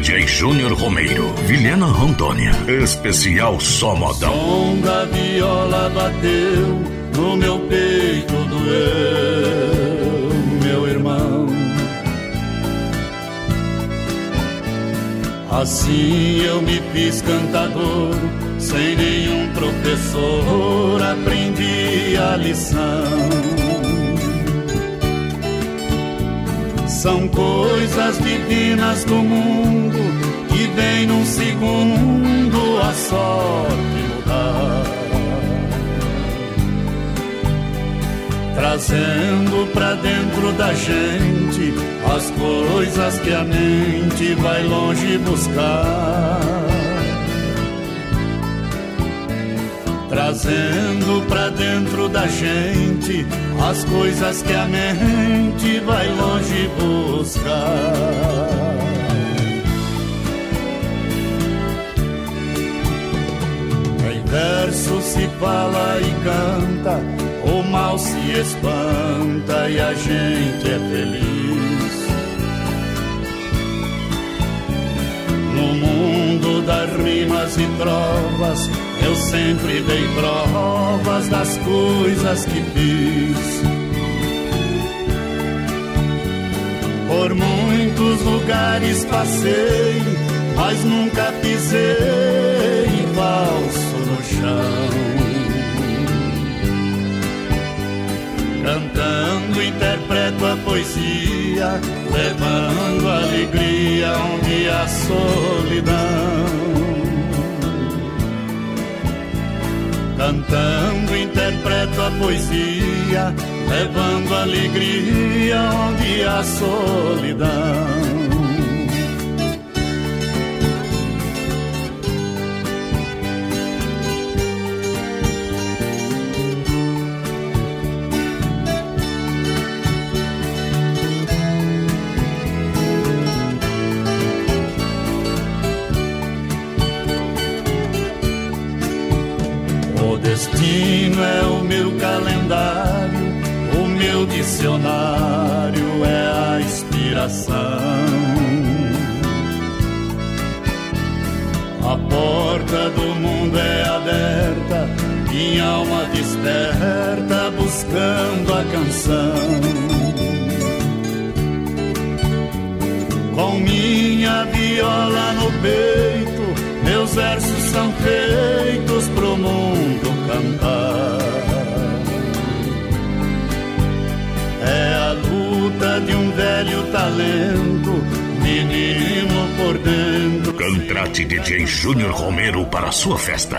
DJ Júnior Romeiro, Vilhena Rondônia, especial só modão. Som da viola bateu, no meu peito doeu, meu irmão. Assim eu me fiz cantador, sem nenhum professor aprendi a lição. São coisas divinas do mundo que vem num segundo a sorte mudar, trazendo pra dentro da gente as coisas que a mente vai longe buscar, trazendo pra dentro da gente as coisas que a mente vai longe buscar. Em verso se fala e canta, o mal se espanta e a gente é feliz. No mundo das rimas e trovas eu sempre dei provas das coisas que fiz. Por muitos lugares passei, mas nunca pisei falso no chão. Cantando interpreto a poesia, levando alegria onde há solidão. Cantando interpreto a poesia, levando alegria onde há solidão. O destino é o meu calendário, o meu dicionário é a inspiração. A porta do mundo é aberta, minha alma desperta buscando a canção. Com minha viola no peito, meus versos são feitos pro mundo cantar. É a luta de um velho talento, menino por dentro. Contrate DJ Júnior Romeiro para sua festa.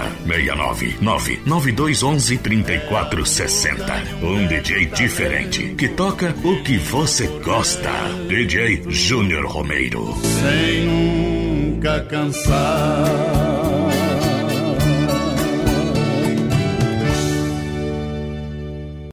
699-9211-3460. Um DJ diferente que toca o que você gosta. DJ Júnior Romeiro. Sem nunca cansar.